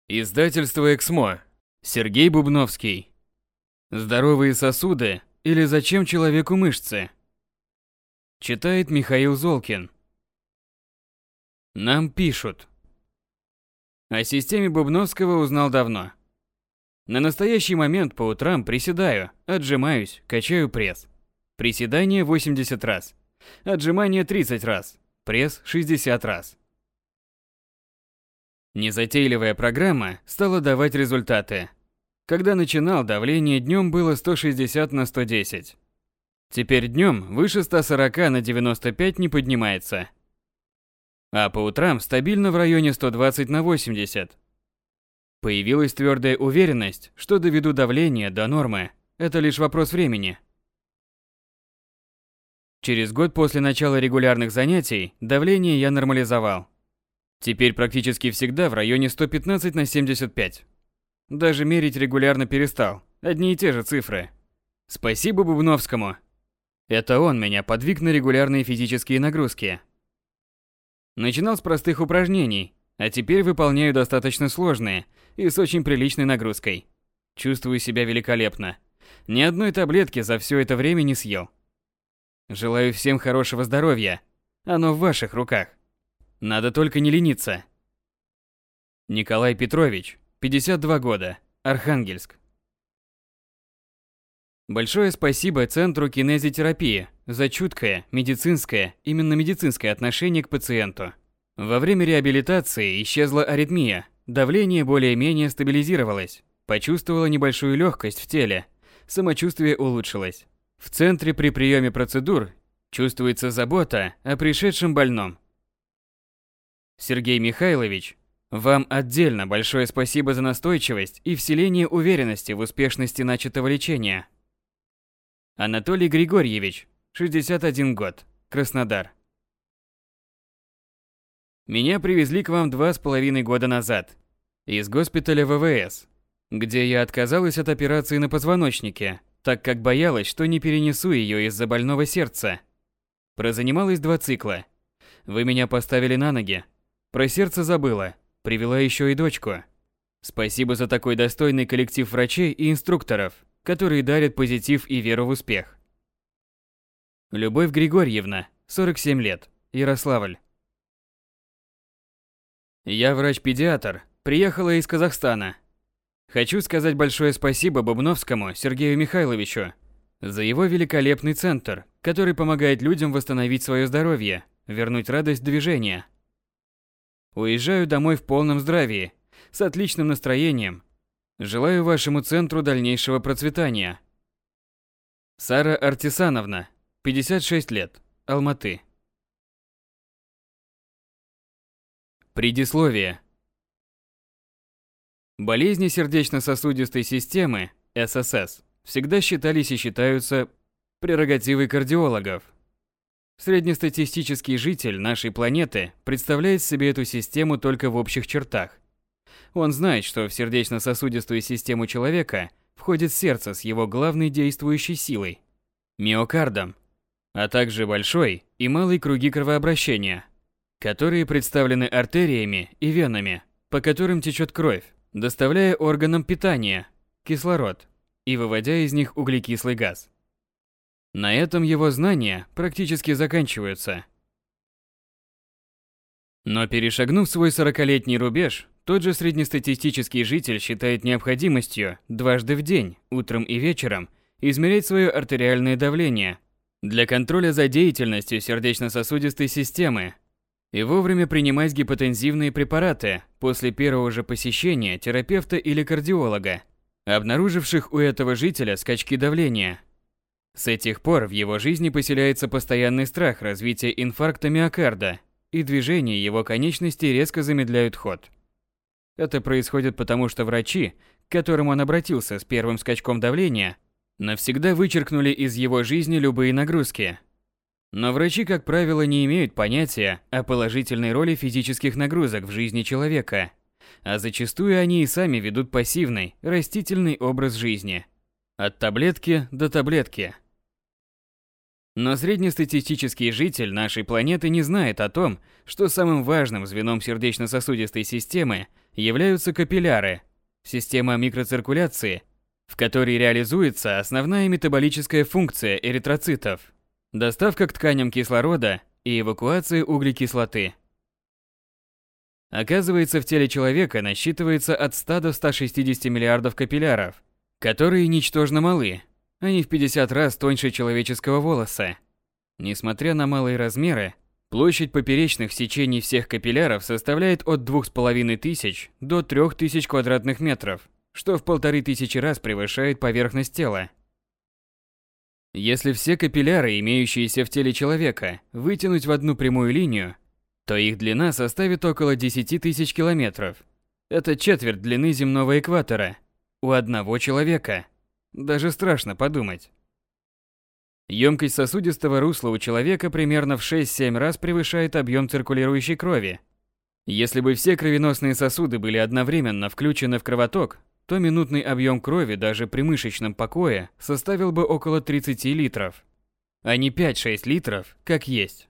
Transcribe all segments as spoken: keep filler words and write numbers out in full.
Издательство «Эксмо». Сергей Бубновский. Здоровые сосуды или зачем человеку мышцы? Читает Михаил Золкин. Нам пишут. О системе Бубновского узнал давно. На настоящий момент по утрам приседаю, отжимаюсь, качаю пресс. Приседание восемьдесят раз. Отжимания тридцать раз. Пресс шестьдесят раз. Незатейливая программа стала давать результаты. Когда начинал, давление днем было сто шестьдесят на сто десять. Теперь днем выше ста сорока на девяносто пять не поднимается. А по утрам стабильно в районе сто двадцать на восемьдесят. Появилась твердая уверенность, что доведу давление до нормы. Это лишь вопрос времени. Через год после начала регулярных занятий давление я нормализовал. Теперь практически всегда в районе сто пятнадцать на семьдесят пять. Даже мерить регулярно перестал. Одни и те же цифры. Спасибо Бубновскому. Это он меня подвиг на регулярные физические нагрузки. Начинал с простых упражнений, а теперь выполняю достаточно сложные и с очень приличной нагрузкой. Чувствую себя великолепно. Ни одной таблетки за все это время не съел. Желаю всем хорошего здоровья. Оно в ваших руках. Надо только не лениться. Николай Петрович, пятьдесят два года, Архангельск. Большое спасибо Центру кинезитерапии за чуткое, медицинское, именно медицинское отношение к пациенту. Во время реабилитации исчезла аритмия, давление более-менее стабилизировалось, почувствовала небольшую легкость в теле, самочувствие улучшилось. В центре при приеме процедур чувствуется забота о пришедшем больном. Сергей Михайлович, вам отдельно большое спасибо за настойчивость и вселение уверенности в успешности начатого лечения. Анатолий Григорьевич, шестьдесят один год, Краснодар. Меня привезли к вам два с половиной года назад из госпиталя вэ вэ эс, где я отказалась от операции на позвоночнике, так как боялась, что не перенесу ее из-за больного сердца. Прозанималась два цикла. Вы меня поставили на ноги. Про сердце забыла, привела еще и дочку. Спасибо за такой достойный коллектив врачей и инструкторов, которые дарят позитив и веру в успех. Любовь Григорьевна, сорок семь лет, Ярославль. Я врач-педиатр, приехала из Казахстана. Хочу сказать большое спасибо Бубновскому Сергею Михайловичу за его великолепный центр, который помогает людям восстановить свое здоровье, вернуть радость движения. Уезжаю домой в полном здравии, с отличным настроением. Желаю вашему центру дальнейшего процветания. Сара Артисановна, пятьдесят шесть лет, Алматы. Предисловие. Болезни сердечно-сосудистой системы, эс эс эс, всегда считались и считаются прерогативой кардиологов. Среднестатистический житель нашей планеты представляет себе эту систему только в общих чертах. Он знает, что в сердечно-сосудистую систему человека входит сердце с его главной действующей силой– миокардом, а также большой и малый круги кровообращения, которые представлены артериями и венами, по которым течет кровь, доставляя органам питание, кислород и выводя из них углекислый газ. На этом его знания практически заканчиваются. Но перешагнув свой сорокалетний рубеж, тот же среднестатистический житель считает необходимостью дважды в день, утром и вечером, измерять свое артериальное давление для контроля за деятельностью сердечно-сосудистой системы и вовремя принимать гипотензивные препараты после первого же посещения терапевта или кардиолога, обнаруживших у этого жителя скачки давления. С этих пор в его жизни поселяется постоянный страх развития инфаркта миокарда, и движения его конечностей резко замедляют ход. Это происходит потому, что врачи, к которым он обратился с первым скачком давления, навсегда вычеркнули из его жизни любые нагрузки. Но врачи, как правило, не имеют понятия о положительной роли физических нагрузок в жизни человека, а зачастую они и сами ведут пассивный, растительный образ жизни. От таблетки до таблетки. Но среднестатистический житель нашей планеты не знает о том, что самым важным звеном сердечно-сосудистой системы являются капилляры, система микроциркуляции, в которой реализуется основная метаболическая функция эритроцитов – доставка к тканям кислорода и эвакуация углекислоты. Оказывается, в теле человека насчитывается от ста до ста шестидесяти миллиардов капилляров, которые ничтожно малы, они в пятьдесят раз тоньше человеческого волоса. Несмотря на малые размеры, площадь поперечных сечений всех капилляров составляет от двух с половиной тысяч до трёх тысяч квадратных метров, что в полторы тысячи раз превышает поверхность тела. Если все капилляры, имеющиеся в теле человека, вытянуть в одну прямую линию, то их длина составит около десяти тысяч километров. Это четверть длины земного экватора у одного человека. Даже страшно подумать. Емкость сосудистого русла у человека примерно в шесть-семь раз превышает объем циркулирующей крови. Если бы все кровеносные сосуды были одновременно включены в кровоток, то минутный объем крови даже при мышечном покое составил бы около тридцати литров, а не пять-шесть литров, как есть.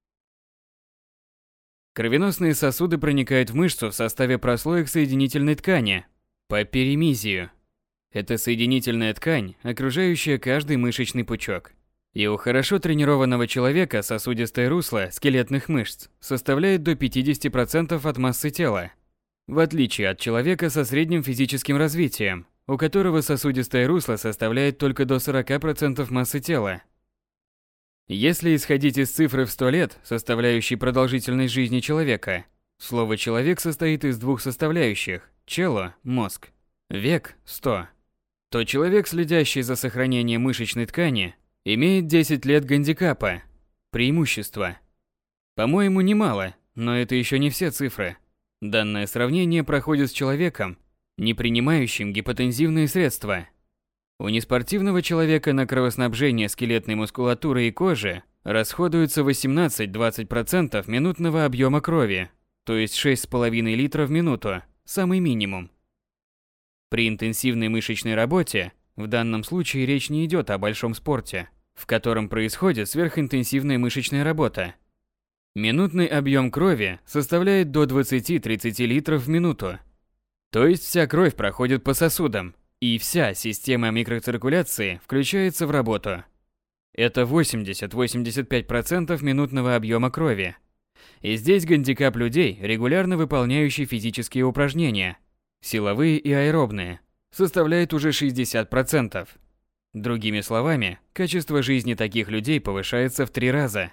Кровеносные сосуды проникают в мышцу в составе прослоек соединительной ткани по перимизию. Это соединительная ткань, окружающая каждый мышечный пучок. И у хорошо тренированного человека сосудистое русло скелетных мышц составляет до пятидесяти процентов от массы тела. В отличие от человека со средним физическим развитием, у которого сосудистое русло составляет только до сорока процентов массы тела. Если исходить из цифры в сто лет, составляющей продолжительность жизни человека, слово «человек» состоит из двух составляющих – чело – мозг, век – сто, то человек, следящий за сохранением мышечной ткани, имеет десять лет гандикапа, преимущества. По-моему, немало, но это еще не все цифры. Данное сравнение проходит с человеком, не принимающим гипотензивные средства. У неспортивного человека на кровоснабжение скелетной мускулатуры и кожи расходуется восемнадцать-двадцать процентов минутного объема крови, то есть шесть с половиной литров в минуту, самый минимум. При интенсивной мышечной работе, в данном случае речь не идет о большом спорте, в котором происходит сверхинтенсивная мышечная работа, минутный объем крови составляет до двадцати-тридцати литров в минуту. То есть вся кровь проходит по сосудам, и вся система микроциркуляции включается в работу. Это восемьдесят-восемьдесят пять процентов минутного объема крови. И здесь гандикап людей, регулярно выполняющих физические упражнения, силовые и аэробные, составляет уже шестьдесят процентов. Другими словами, качество жизни таких людей повышается в три раза.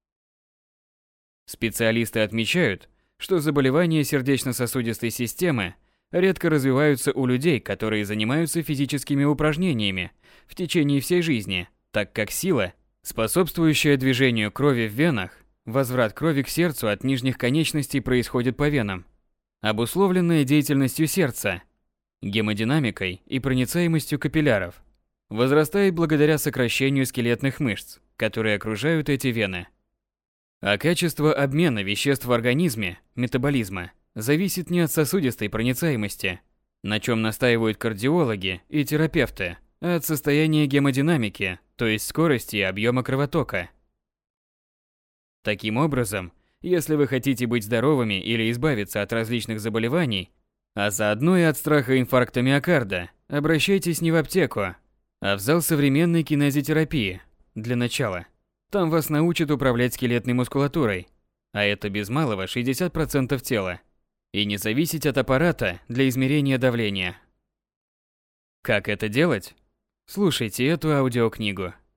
Специалисты отмечают, что заболевания сердечно-сосудистой системы редко развиваются у людей, которые занимаются физическими упражнениями в течение всей жизни, так как сила, способствующая движению крови в венах, возврат крови к сердцу от нижних конечностей происходит по венам, обусловленная деятельностью сердца, гемодинамикой и проницаемостью капилляров, возрастает благодаря сокращению скелетных мышц, которые окружают эти вены. А качество обмена веществ в организме, метаболизма, зависит не от сосудистой проницаемости, на чем настаивают кардиологи и терапевты, а от состояния гемодинамики, то есть скорости и объема кровотока. Таким образом, если вы хотите быть здоровыми или избавиться от различных заболеваний, а заодно и от страха инфаркта миокарда, обращайтесь не в аптеку, а в зал современной кинезитерапии, для начала. Там вас научат управлять скелетной мускулатурой, а это без малого шестьдесят процентов тела, и не зависеть от аппарата для измерения давления. Как это делать? Слушайте эту аудиокнигу.